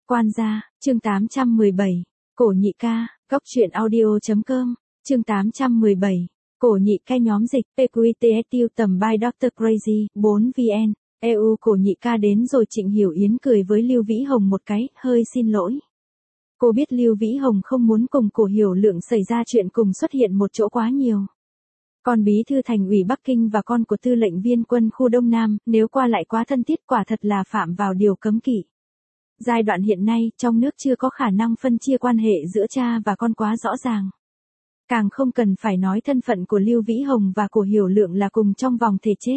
Quan gia, chương 817. Cổ nhị ca, góc truyện audio.com, chương 817. Cổ nhị ca nhóm dịch, PQTSU tầm by Dr. Crazy, 4VN, EU cổ nhị ca đến rồi. Trịnh Hiểu Yến cười với Lưu Vĩ Hồng một cái, hơi xin lỗi. Cô biết Lưu Vĩ Hồng không muốn cùng Cổ Hiểu Lượng xảy ra chuyện cùng xuất hiện một chỗ quá nhiều. Con bí thư thành ủy Bắc Kinh và con của tư lệnh viên quân khu Đông Nam, nếu qua lại quá thân thiết quả thật là phạm vào điều cấm kỵ. Giai đoạn hiện nay, trong nước chưa có khả năng phân chia quan hệ giữa cha và con quá rõ ràng. Càng không cần phải nói thân phận của Lưu Vĩ Hồng và Cổ Hiểu Lượng là cùng trong vòng thể chế.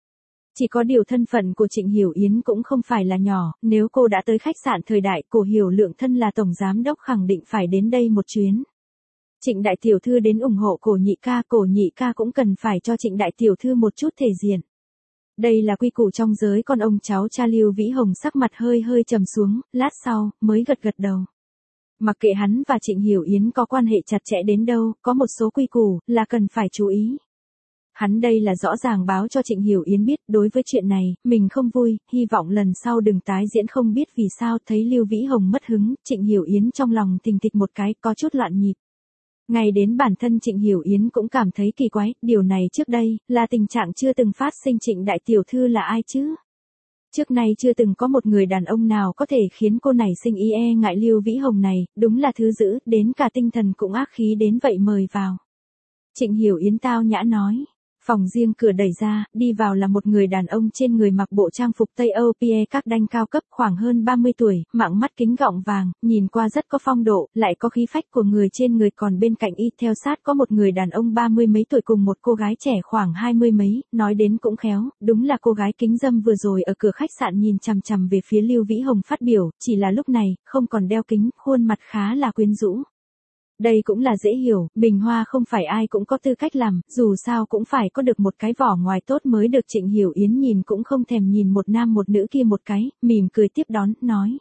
Chỉ có điều thân phận của Trịnh Hiểu Yến cũng không phải là nhỏ, nếu cô đã tới khách sạn Thời Đại, Cổ Hiểu Lượng thân là tổng giám đốc khẳng định phải đến đây một chuyến. Trịnh đại tiểu thư đến ủng hộ Cổ nhị ca cũng cần phải cho Trịnh đại tiểu thư một chút thể diện. Đây là quy củ trong giới con ông cháu cha. Lưu Vĩ Hồng sắc mặt hơi trầm xuống, lát sau, mới gật đầu. Mặc kệ hắn và Trịnh Hiểu Yến có quan hệ chặt chẽ đến đâu, có một số quy củ là cần phải chú ý. Hắn đây là rõ ràng báo cho Trịnh Hiểu Yến biết, đối với chuyện này, mình không vui, hy vọng lần sau đừng tái diễn. Không biết vì sao thấy Lưu Vĩ Hồng mất hứng, Trịnh Hiểu Yến trong lòng thình thịch một cái, có chút loạn nhịp. Ngay đến bản thân Trịnh Hiểu Yến cũng cảm thấy kỳ quái, điều này trước đây, là tình trạng chưa từng phát sinh. Trịnh đại tiểu thư là ai chứ? Trước nay chưa từng có một người đàn ông nào có thể khiến cô nảy sinh ý e ngại. Lưu Vĩ Hồng này, đúng là thứ dữ, đến cả tinh thần cũng ác khí đến vậy, mời vào. Trịnh Hiểu Yến tao nhã nói. Phòng riêng cửa đẩy ra, đi vào là một người đàn ông trên người mặc bộ trang phục Tây Âu PE các đanh cao cấp, khoảng hơn 30 tuổi, mặng mắt kính gọng vàng, nhìn qua rất có phong độ, lại có khí phách của người trên người. Còn bên cạnh y theo sát có một người đàn ông 30 mấy tuổi cùng một cô gái trẻ khoảng 20 mấy, nói đến cũng khéo, đúng là cô gái kính dâm vừa rồi ở cửa khách sạn nhìn chằm chằm về phía Lưu Vĩ Hồng phát biểu, chỉ là lúc này, không còn đeo kính, khuôn mặt khá là quyến rũ. Đây cũng là dễ hiểu, bình hoa không phải ai cũng có tư cách làm, dù sao cũng phải có được một cái vỏ ngoài tốt mới được. Trịnh Hiểu Yến nhìn cũng không thèm nhìn một nam một nữ kia một cái, mỉm cười tiếp đón, nói.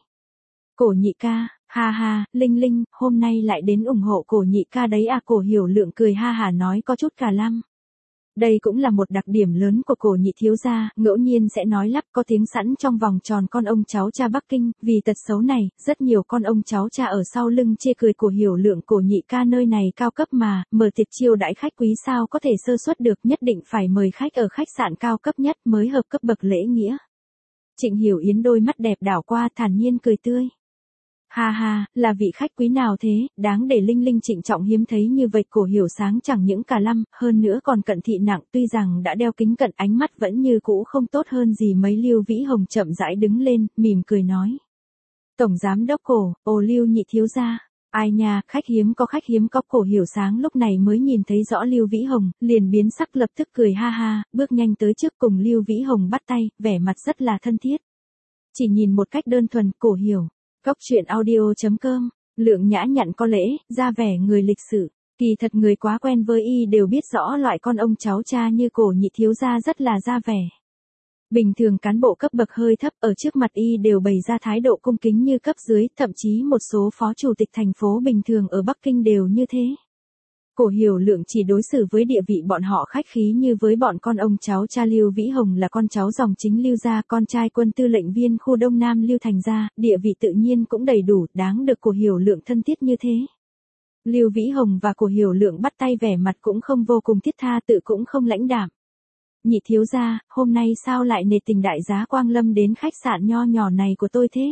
Cổ nhị ca, ha ha, Linh Linh, hôm nay lại đến ủng hộ Cổ nhị ca đấy à? Cổ Hiểu Lượng cười ha hả nói có chút cả lăng. Đây cũng là một đặc điểm lớn của Cổ nhị thiếu gia, ngẫu nhiên sẽ nói lắp, có tiếng sẵn trong vòng tròn con ông cháu cha Bắc Kinh. Vì tật xấu này, rất nhiều con ông cháu cha ở sau lưng chê cười Cổ Hiểu Lượng. Cổ nhị ca nơi này cao cấp mà, mở tiệc chiêu đãi khách quý sao có thể sơ suất được, nhất định phải mời khách ở khách sạn cao cấp nhất mới hợp cấp bậc lễ nghĩa. Trịnh Hiểu Yến đôi mắt đẹp đảo qua, thản nhiên cười tươi. Ha ha, là vị khách quý nào thế, đáng để Linh Linh trịnh trọng hiếm thấy như vậy. Cổ Hiểu sáng chẳng những cả lăm, hơn nữa còn cận thị nặng, tuy rằng đã đeo kính cận ánh mắt vẫn như cũ không tốt hơn gì mấy. Lưu Vĩ Hồng chậm rãi đứng lên, mỉm cười nói. Tổng giám đốc Cổ, Lưu nhị thiếu gia. Ai nha, khách hiếm có khách hiếm có. Cổ Hiểu sáng lúc này mới nhìn thấy rõ Lưu Vĩ Hồng, liền biến sắc, lập tức cười ha ha, bước nhanh tới trước cùng Lưu Vĩ Hồng bắt tay, vẻ mặt rất là thân thiết. Chỉ nhìn một cách đơn thuần, Cổ Hiểu. Góc truyện audio.com, Lượng nhã nhặn có lễ, ra vẻ người lịch sự. Kỳ thật người quá quen với y đều biết rõ loại con ông cháu cha như Cổ nhị thiếu gia rất là ra vẻ. Bình thường cán bộ cấp bậc hơi thấp ở trước mặt y đều bày ra thái độ cung kính như cấp dưới, thậm chí một số phó chủ tịch thành phố bình thường ở Bắc Kinh đều như thế. Cổ Hiểu Lượng chỉ đối xử với địa vị bọn họ khách khí như với bọn con ông cháu cha. Lưu Vĩ Hồng là con cháu dòng chính Lưu gia, con trai quân tư lệnh viên khu Đông Nam Lưu Thành gia, địa vị tự nhiên cũng đầy đủ, đáng được Cổ Hiểu Lượng thân thiết như thế. Lưu Vĩ Hồng và Cổ Hiểu Lượng bắt tay, vẻ mặt cũng không vô cùng thiết tha, tự cũng không lãnh đạm. Nhị thiếu gia, hôm nay sao lại nể tình đại giá quang lâm đến khách sạn nho nhỏ này của tôi thế?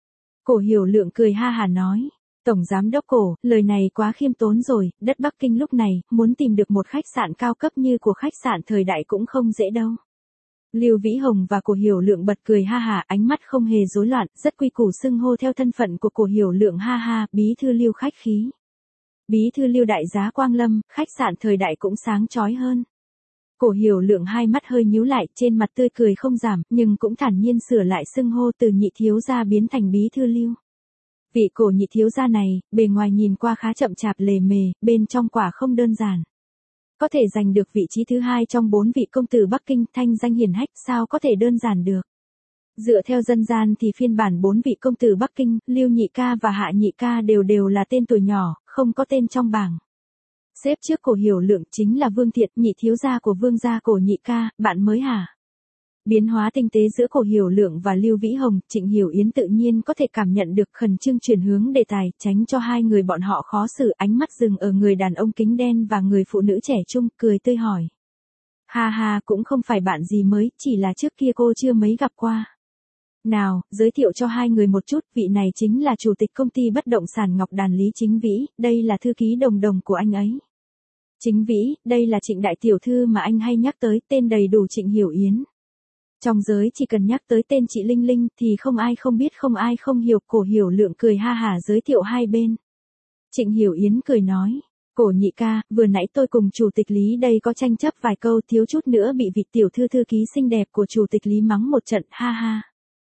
Cổ Hiểu Lượng cười ha hả nói. Tổng giám đốc Cổ, lời này quá khiêm tốn rồi, đất Bắc Kinh lúc này, muốn tìm được một khách sạn cao cấp như của khách sạn Thời Đại cũng không dễ đâu. Lưu Vĩ Hồng và Cổ Hiểu Lượng bật cười ha hả, ánh mắt không hề rối loạn, rất quy củ xưng hô theo thân phận của Cổ Hiểu Lượng. Ha ha, bí thư Lưu khách khí. Bí thư Lưu đại giá quang lâm, khách sạn Thời Đại cũng sáng chói hơn. Cổ Hiểu Lượng hai mắt hơi nhíu lại, trên mặt tươi cười không giảm, nhưng cũng thản nhiên sửa lại xưng hô từ nhị thiếu gia biến thành bí thư Lưu. Vị Cổ nhị thiếu gia này, bề ngoài nhìn qua khá chậm chạp lề mề, bên trong quả không đơn giản. Có thể giành được vị trí thứ hai trong 4 vị công tử Bắc Kinh, thanh danh hiển hách, sao có thể đơn giản được. Dựa theo dân gian thì phiên bản 4 vị công tử Bắc Kinh, Lưu nhị ca và Hạ nhị ca đều là tên tuổi nhỏ, không có tên trong bảng. Xếp trước Cổ Hiểu Lượng chính là Vương Thiện, nhị thiếu gia của Vương gia. Cổ nhị ca, bạn mới hả? Biến hóa tinh tế giữa Cổ Hiểu Lượng và Lưu Vĩ Hồng, Trịnh Hiểu Yến tự nhiên có thể cảm nhận được, khẩn trương chuyển hướng đề tài, tránh cho hai người bọn họ khó xử, ánh mắt dừng ở người đàn ông kính đen và người phụ nữ trẻ trung, cười tươi hỏi. Ha ha, cũng không phải bạn gì mới, chỉ là trước kia cô chưa mấy gặp qua. Nào, giới thiệu cho hai người một chút, vị này chính là chủ tịch công ty bất động sản Ngọc Đàn Lý Chính Vĩ, đây là thư ký Đồng Đồng của anh ấy. Chính Vĩ, đây là Trịnh đại tiểu thư mà anh hay nhắc tới, tên đầy đủ Trịnh Hiểu Yến. Trong giới chỉ cần nhắc tới tên chị Linh Linh thì không ai không biết, không ai không hiểu. Cổ Hiểu Lượng cười ha hả giới thiệu hai bên. Trịnh Hiểu Yến cười nói. Cổ nhị ca, vừa nãy tôi cùng chủ tịch Lý đây có tranh chấp vài câu, thiếu chút nữa bị vị tiểu thư thư ký xinh đẹp của chủ tịch Lý mắng một trận, ha ha.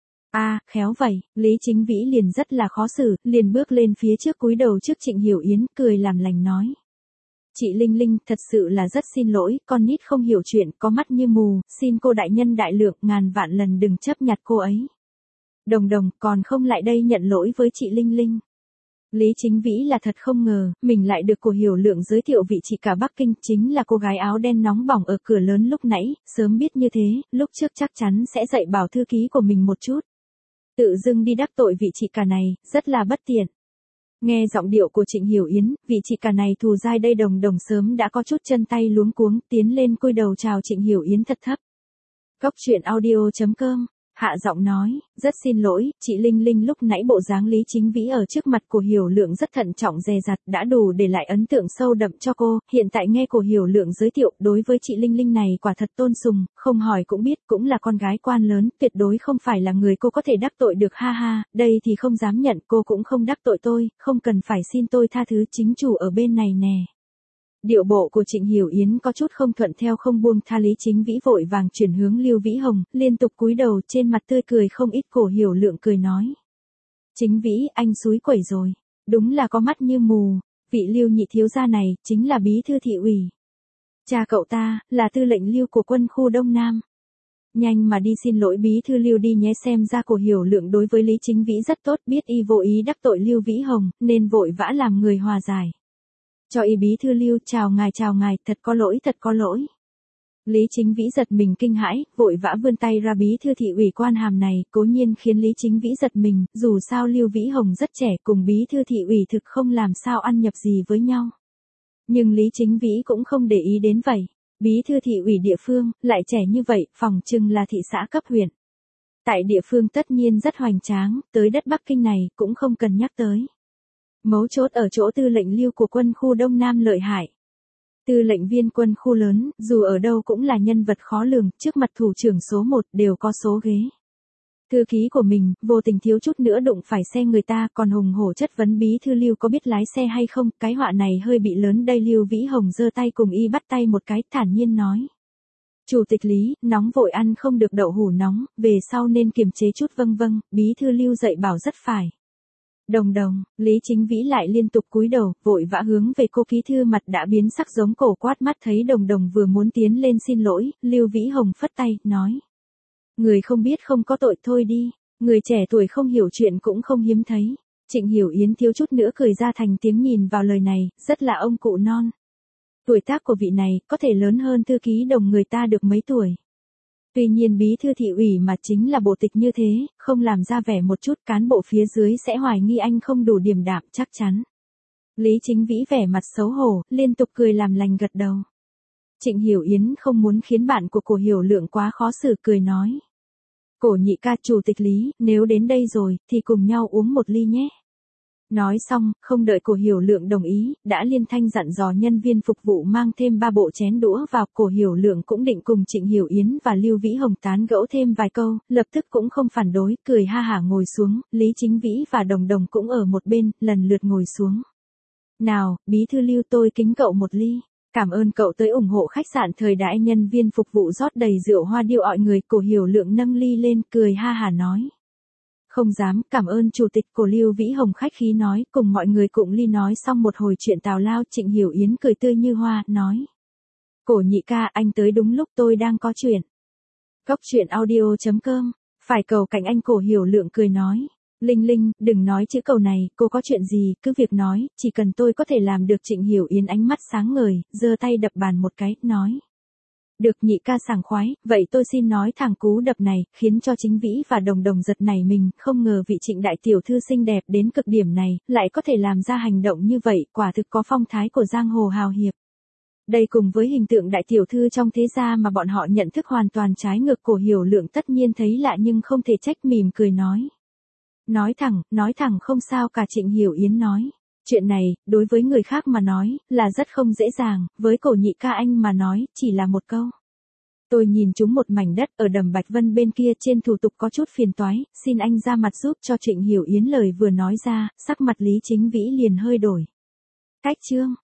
Khéo vậy, Lý Chính Vĩ liền rất là khó xử, liền bước lên phía trước cúi đầu trước Trịnh Hiểu Yến, cười làm lành nói. Chị Linh Linh, thật sự là rất xin lỗi, con nít không hiểu chuyện, có mắt như mù, xin cô đại nhân đại lượng, ngàn vạn lần đừng chấp nhặt cô ấy. Đồng Đồng, còn không lại đây nhận lỗi với chị Linh Linh. Lý Chính Vĩ là thật không ngờ, mình lại được Cổ Hiểu Lượng giới thiệu vị chị cả Bắc Kinh, chính là cô gái áo đen nóng bỏng ở cửa lớn lúc nãy, sớm biết như thế, lúc trước chắc chắn sẽ dạy bảo thư ký của mình một chút. Tự dưng đi đắc tội vị chị cả này, rất là bất tiện. Nghe giọng điệu của Trịnh Hiểu Yến, vị chị cả này thù dai đây Đồng Đồng sớm đã có chút chân tay luống cuống, tiến lên cúi đầu chào Trịnh Hiểu Yến thật thấp. Góc truyện audio.com, hạ giọng nói, rất xin lỗi, chị Linh Linh lúc nãy bộ dáng Lý Chính Vĩ ở trước mặt Cổ Hiểu Lượng rất thận trọng dè dặt, đã đủ để lại ấn tượng sâu đậm cho cô, hiện tại nghe Cổ Hiểu Lượng giới thiệu, đối với chị Linh Linh này quả thật tôn sùng, không hỏi cũng biết, cũng là con gái quan lớn, tuyệt đối không phải là người cô có thể đắc tội được, ha ha, đây thì không dám nhận, cô cũng không đắc tội tôi, không cần phải xin tôi tha thứ, chính chủ ở bên này nè. Điệu bộ của Trịnh Hiểu Yến có chút không thuận theo, không buông tha. Lý Chính Vĩ vội vàng chuyển hướng Lưu Vĩ Hồng, liên tục cúi đầu, trên mặt tươi cười không ít. Cổ Hiểu Lượng cười nói. Chính Vĩ, anh xúi quẩy rồi. Đúng là có mắt như mù. Vị Lưu nhị thiếu gia này, chính là bí thư thị ủy. Cha cậu ta, là tư lệnh Lưu của quân khu Đông Nam. Nhanh mà đi xin lỗi bí thư Lưu đi nhé. Xem ra Cổ Hiểu Lượng đối với Lý Chính Vĩ rất tốt, biết y vô ý đắc tội Lưu Vĩ Hồng, nên vội vã làm người hòa giải. Cho y bí thư Lưu, chào ngài, thật có lỗi, thật có lỗi. Lý Chính Vĩ giật mình kinh hãi, vội vã vươn tay ra. Bí thư thị ủy quan hàm này, cố nhiên khiến Lý Chính Vĩ giật mình, dù sao Lưu Vĩ Hồng rất trẻ, cùng bí thư thị ủy thực không làm sao ăn nhập gì với nhau. Nhưng Lý Chính Vĩ cũng không để ý đến vậy. Bí thư thị ủy địa phương, lại trẻ như vậy, phỏng chừng là thị xã cấp huyện. Tại địa phương tất nhiên rất hoành tráng, tới đất Bắc Kinh này, cũng không cần nhắc tới. Mấu chốt ở chỗ tư lệnh Lưu của quân khu Đông Nam lợi hại. Tư lệnh viên quân khu lớn, dù ở đâu cũng là nhân vật khó lường, trước mặt thủ trưởng số 1 đều có số ghế. Thư ký của mình, vô tình thiếu chút nữa đụng phải xe người ta, còn hùng hổ chất vấn bí thư Lưu có biết lái xe hay không, cái họa này hơi bị lớn đây. Lưu Vĩ Hồng giơ tay cùng y bắt tay một cái, thản nhiên nói. Chủ tịch Lý, nóng vội ăn không được đậu hũ nóng, về sau nên kiềm chế chút. Vâng, bí thư Lưu dạy bảo rất phải. Đồng Đồng, Lý Chính Vĩ lại liên tục cúi đầu, vội vã hướng về cô ký thư, mặt đã biến sắc giống cổ quát mắt. Thấy Đồng Đồng vừa muốn tiến lên xin lỗi, Lưu Vĩ Hồng phất tay, nói. Người không biết không có tội, thôi đi, người trẻ tuổi không hiểu chuyện cũng không hiếm thấy. Trịnh Hiểu Yến thiếu chút nữa cười ra thành tiếng, nhìn vào lời này, rất là ông cụ non. Tuổi tác của vị này, có thể lớn hơn thư ký Đồng người ta được mấy tuổi. Tuy nhiên bí thư thị ủy mà chính là bộ tịch như thế, không làm ra vẻ một chút, cán bộ phía dưới sẽ hoài nghi anh không đủ điềm đạm, chắc chắn. Lý Chính Vĩ vẻ mặt xấu hổ, liên tục cười làm lành gật đầu. Trịnh Hiểu Yến không muốn khiến bạn của Cổ Hiểu Lượng quá khó xử, cười nói. Cổ nhị ca, chủ tịch Lý, nếu đến đây rồi, thì cùng nhau uống một ly nhé. Nói xong, không đợi Cổ Hiểu Lượng đồng ý, đã liên thanh dặn dò nhân viên phục vụ mang thêm 3 bộ chén đũa vào. Cổ Hiểu Lượng cũng định cùng Trịnh Hiểu Yến và Lưu Vĩ Hồng tán gẫu thêm vài câu, lập tức cũng không phản đối, cười ha hả ngồi xuống. Lý Chính Vĩ và Đồng Đồng cũng ở một bên, lần lượt ngồi xuống. Nào, bí thư Lưu, tôi kính cậu một ly. Cảm ơn cậu tới ủng hộ khách sạn thời đại. Nhân viên phục vụ rót đầy rượu hoa điệu ọi người. Cổ Hiểu Lượng nâng ly lên, cười ha hả nói. Không dám, cảm ơn chủ tịch. Cổ Lưu Vĩ Hồng khách khí nói, cùng mọi người cụng ly nói xong một hồi chuyện tào lao. Trịnh Hiểu Yến cười tươi như hoa, nói. Cổ nhị ca, anh tới đúng lúc, tôi đang có chuyện. Góc truyện audio.com, phải cầu cạnh anh. Cổ Hiểu Lượng cười nói. Linh Linh, đừng nói chữ cầu này, cô có chuyện gì, cứ việc nói, chỉ cần tôi có thể làm được. Trịnh Hiểu Yến ánh mắt sáng ngời, giơ tay đập bàn một cái, nói. Được nhị ca sảng khoái, vậy tôi xin nói thẳng cú đập này, khiến cho chính Vĩ và Đồng Đồng giật nảy mình, không ngờ vị Trịnh đại tiểu thư xinh đẹp đến cực điểm này, lại có thể làm ra hành động như vậy, quả thực có phong thái của giang hồ hào hiệp. Đây cùng với hình tượng đại tiểu thư trong thế gia mà bọn họ nhận thức hoàn toàn trái ngược, Cổ Hiểu Lượng tất nhiên thấy lạ nhưng không thể trách, mỉm cười nói. Nói thẳng không sao cả. Trịnh Hiểu Yến nói. Chuyện này, đối với người khác mà nói, là rất không dễ dàng, với Cổ nhị ca anh mà nói, chỉ là một câu. Tôi nhìn chúng một mảnh đất ở đầm Bạch Vân bên kia, trên thủ tục có chút phiền toái, xin anh ra mặt giúp cho. Trịnh Hiểu Yến lời vừa nói ra, sắc mặt Lý Chính Vĩ liền hơi đổi. Cách chương.